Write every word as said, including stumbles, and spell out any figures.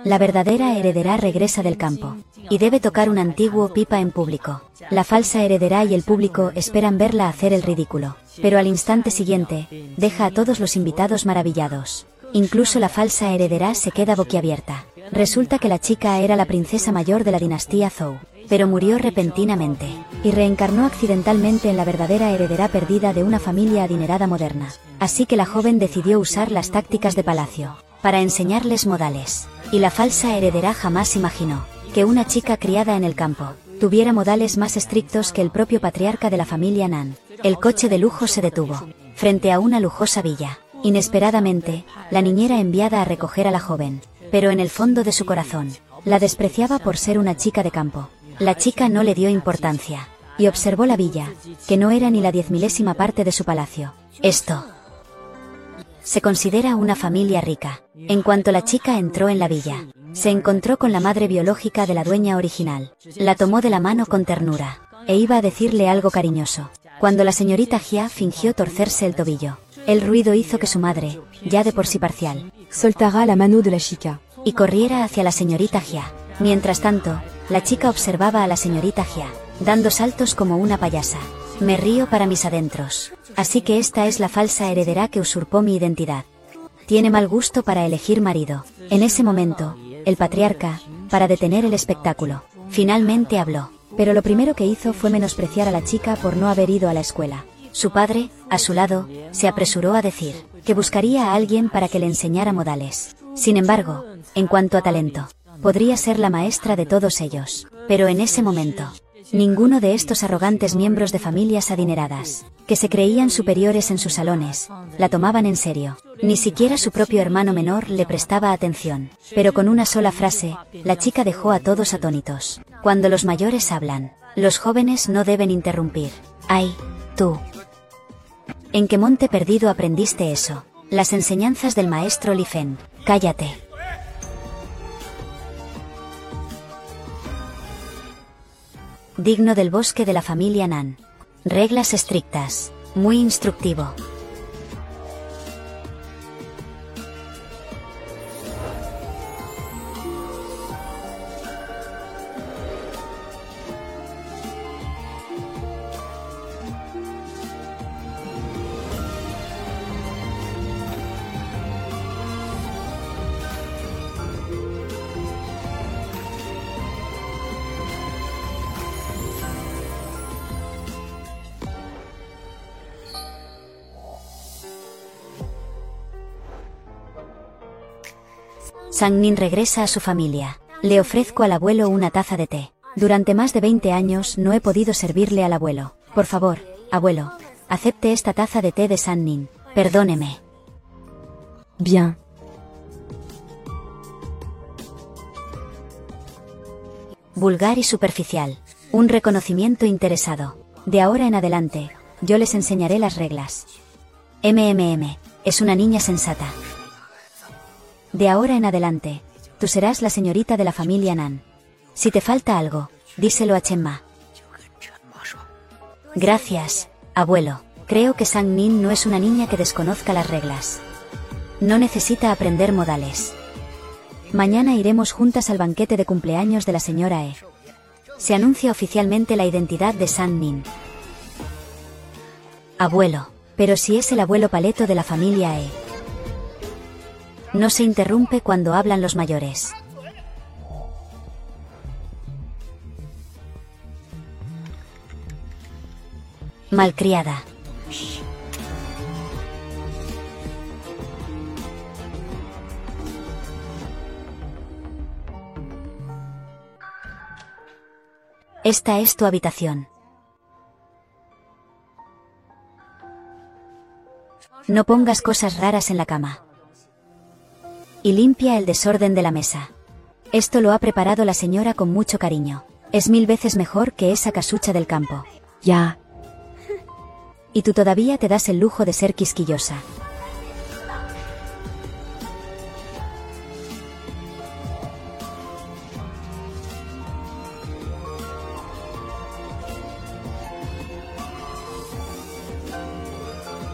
La verdadera heredera regresa del campo y debe tocar un antiguo pipa en público. La falsa heredera y el público esperan verla hacer el ridículo, pero al instante siguiente, deja a todos los invitados maravillados. Incluso la falsa heredera se queda boquiabierta. Resulta que la chica era la princesa mayor de la dinastía Zhou, pero murió repentinamente, y reencarnó accidentalmente en la verdadera heredera perdida de una familia adinerada moderna. Así que la joven decidió usar las tácticas de palacio, para enseñarles modales. Y la falsa heredera jamás imaginó que una chica criada en el campo tuviera modales más estrictos que el propio patriarca de la familia Nan. El coche de lujo se detuvo frente a una lujosa villa. Inesperadamente, la niñera enviada a recoger a la joven, pero en el fondo de su corazón, la despreciaba por ser una chica de campo. La chica no le dio importancia, y observó la villa, que no era ni la diez milésima parte de su palacio. Esto se considera una familia rica. En cuanto la chica entró en la villa, se encontró con la madre biológica de la dueña original. La tomó de la mano con ternura, e iba a decirle algo cariñoso, cuando la señorita Jia fingió torcerse el tobillo. El ruido hizo que su madre, ya de por sí parcial, soltara la mano de la chica y corriera hacia la señorita Jia. Mientras tanto, la chica observaba a la señorita Jia, dando saltos como una payasa. Me río para mis adentros. Así que esta es la falsa heredera que usurpó mi identidad. Tiene mal gusto para elegir marido. En ese momento, el patriarca, para detener el espectáculo, finalmente habló. Pero lo primero que hizo fue menospreciar a la chica por no haber ido a la escuela. Su padre, a su lado, se apresuró a decir que buscaría a alguien para que le enseñara modales. Sin embargo, en cuanto a talento, podría ser la maestra de todos ellos. Pero en ese momento, ninguno de estos arrogantes miembros de familias adineradas, que se creían superiores en sus salones, la tomaban en serio. Ni siquiera su propio hermano menor le prestaba atención. Pero con una sola frase, la chica dejó a todos atónitos. Cuando los mayores hablan, los jóvenes no deben interrumpir. ¡Ay, tú! ¿En qué monte perdido aprendiste eso? Las enseñanzas del maestro Li Fen. Cállate. Digno del bosque de la familia Nan. Reglas estrictas. Muy instructivo. Sang-nin regresa a su familia. Le ofrezco al abuelo una taza de té. Durante más de veinte años no he podido servirle al abuelo. Por favor, abuelo, acepte esta taza de té de Sang-nin. Perdóneme. Bien. Vulgar y superficial. Un reconocimiento interesado. De ahora en adelante, yo les enseñaré las reglas. MMM. Es una niña sensata. De ahora en adelante, tú serás la señorita de la familia Nan. Si te falta algo, díselo a Chen-ma. Gracias, abuelo. Creo que Sang-nin no es una niña que desconozca las reglas. No necesita aprender modales. Mañana iremos juntas al banquete de cumpleaños de la señora E. Se anuncia oficialmente la identidad de Sang-nin. Abuelo. Pero si es el abuelo paleto de la familia E. No se interrumpe cuando hablan los mayores. Malcriada. Esta es tu habitación. No pongas cosas raras en la cama. Y limpia el desorden de la mesa. Esto lo ha preparado la señora con mucho cariño. Es mil veces mejor que esa casucha del campo. Ya. Y tú todavía te das el lujo de ser quisquillosa.